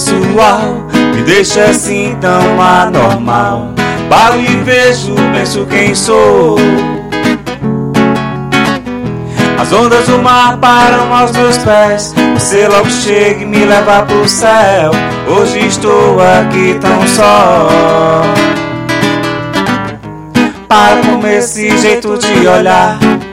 sensual me deixa assim tão anormal. Paro e vejo, penso quem sou. As ondas do mar param aos meus pés. Você logo chega e me leva pro céu. Hoje estou aqui tão só. Para com esse jeito de olhar,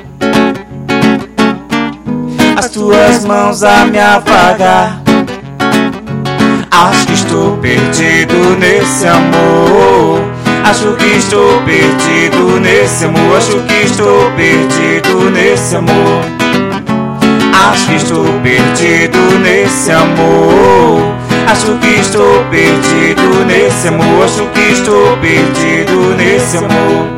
as tuas mãos a me afagar. Acho que estou perdido nesse amor. Acho que estou perdido nesse amor. Acho que estou perdido nesse amor. Acho que estou perdido nesse amor. Acho que estou perdido nesse amor. Acho que estou perdido nesse amor.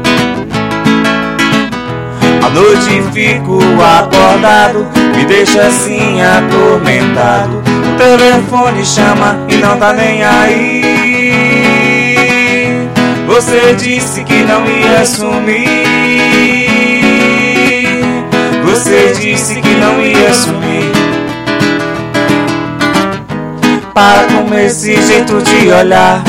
À noite fico acordado, me deixa assim atormentado. O telefone chama e não tá nem aí. Você disse que não ia sumir. Você disse que não ia sumir. Para com esse jeito de olhar,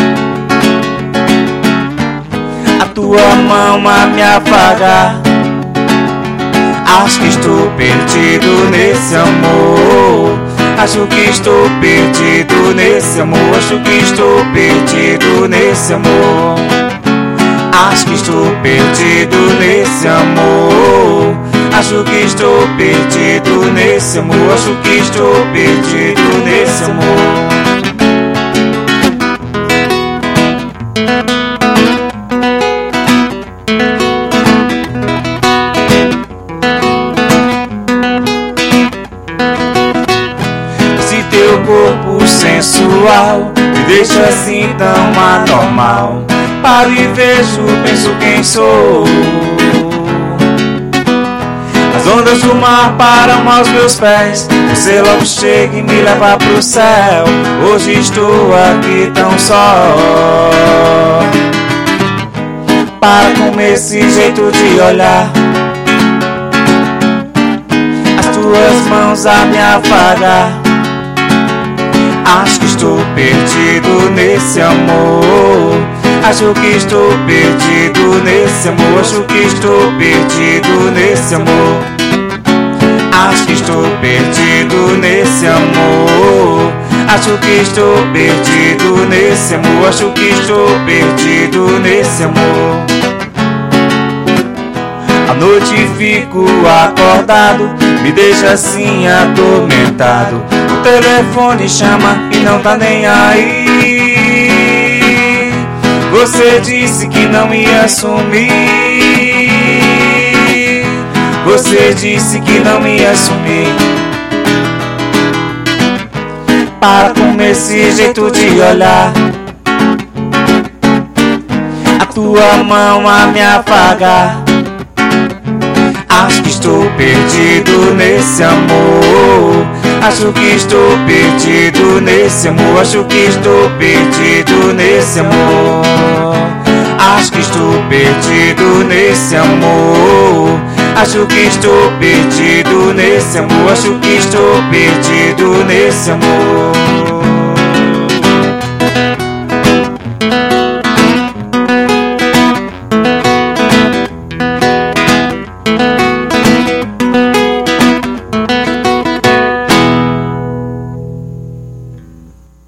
a tua mão a me afagar. Acho que estou perdido nesse amor. Acho que estou perdido nesse amor. Acho que estou perdido nesse amor. Acho que estou perdido nesse amor. Acho que estou perdido nesse amor. Acho que estou perdido nesse amor. Teu corpo sensual me deixa assim tão anormal. Paro e vejo, penso quem sou. As ondas do mar param aos meus pés. Você logo chega e me leva pro céu. Hoje estou aqui tão só. Para com esse jeito de olhar, as tuas mãos a me afagar. Acho que estou perdido nesse amor. Acho que estou perdido nesse amor. Acho que estou perdido nesse amor. Acho que estou perdido nesse amor. Acho que estou perdido nesse amor. Acho que estou perdido nesse amor. À noite fico acordado, me deixa assim atormentado. O telefone chama e não tá nem aí. Você disse que não ia sumir. Você disse que não ia sumir. Para com esse jeito de olhar, a tua mão a me afagar. Acho que estou perdido nesse amor. Acho que estou perdido nesse amor. Acho que estou perdido nesse amor. Acho que estou perdido nesse amor. Acho que estou perdido nesse amor. Acho que estou perdido nesse amor.